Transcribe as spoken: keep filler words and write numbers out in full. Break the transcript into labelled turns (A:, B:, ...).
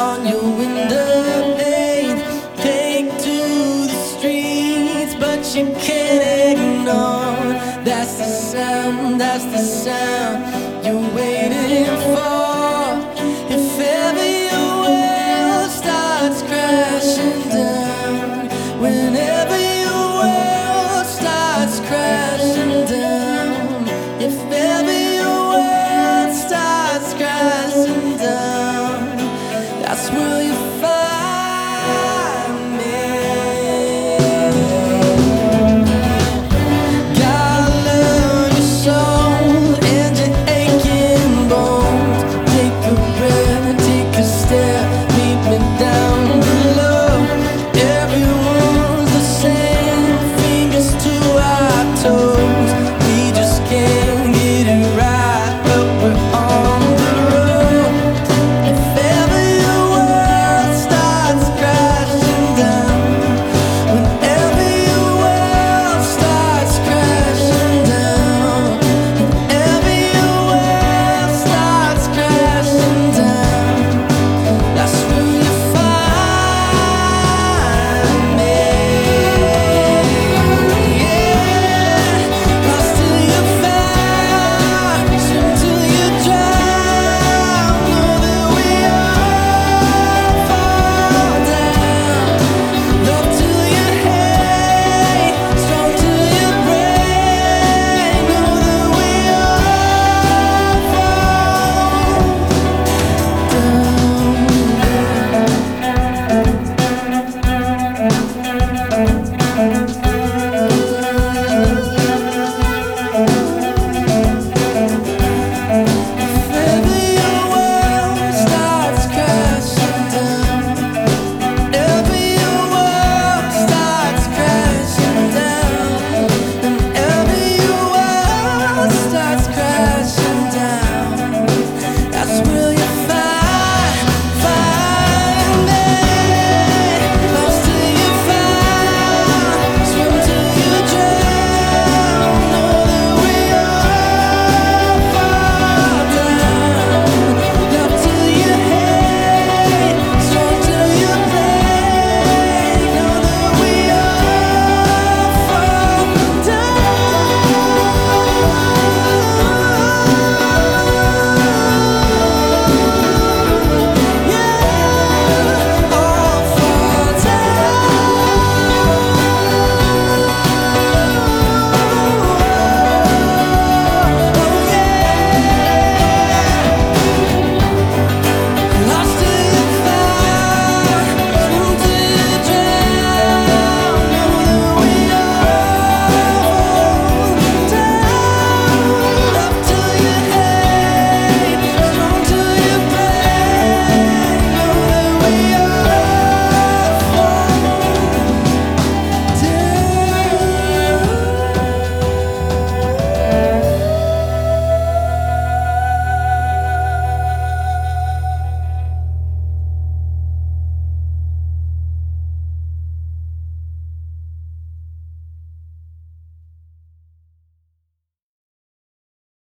A: on your window pane. Take to the streets, but you can't ignore. That's the sound, that's the sound you're waiting for. If ever your world starts crashing down, whenever your world starts crashing down, if ever your world starts crashing down, that's where you find